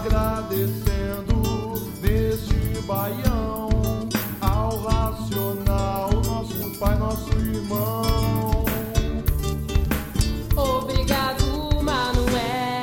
agradecendo neste baião ao Racional, nosso pai, nosso irmão. Obrigado, Manuel.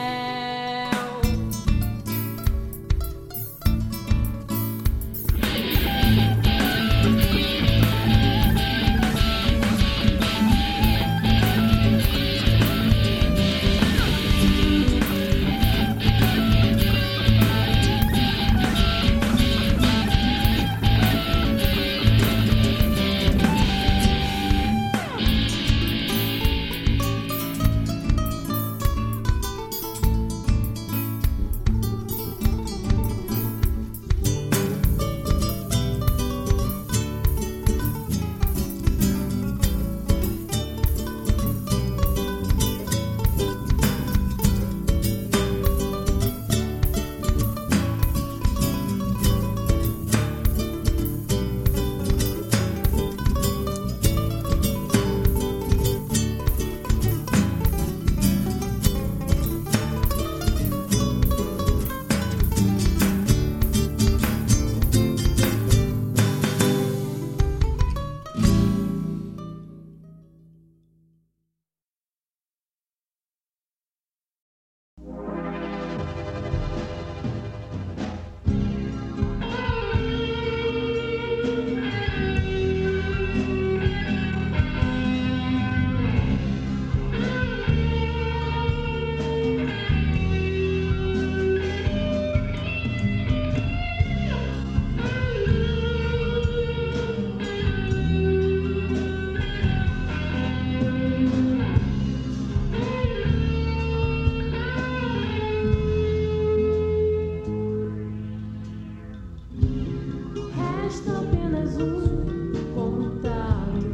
Resta apenas contato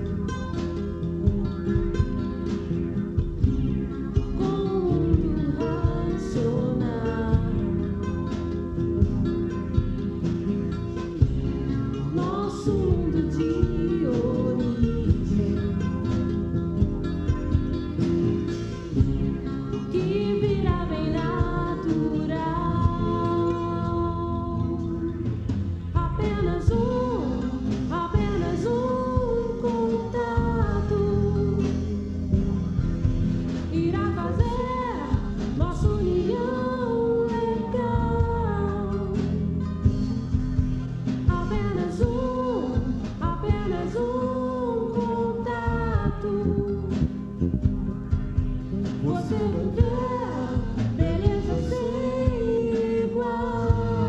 com o mundo racional. Nosso mundo de origem que virá bem natural. Apenas um contato irá fazer nossa união legal. Apenas um contato. Você vai ver beleza sem igual.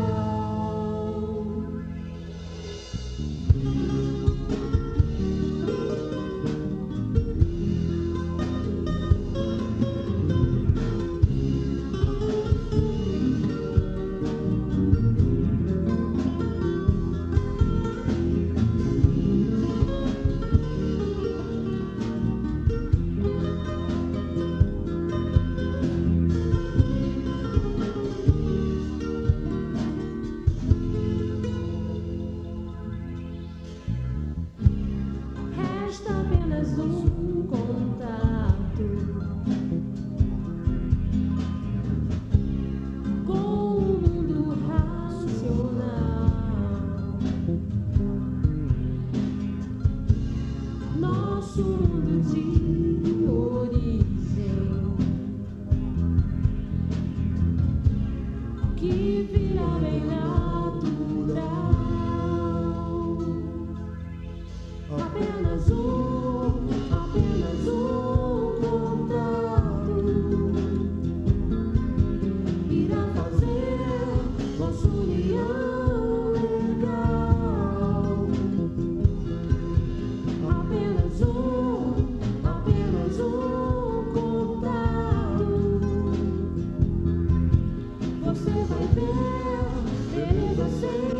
Resta apenas um contato com o mundo racional. Nosso mundo de origem que virá bem natural. Apenas um contato irá fazer nossa união legal. Apenas um contato. Você vai ver beleza sem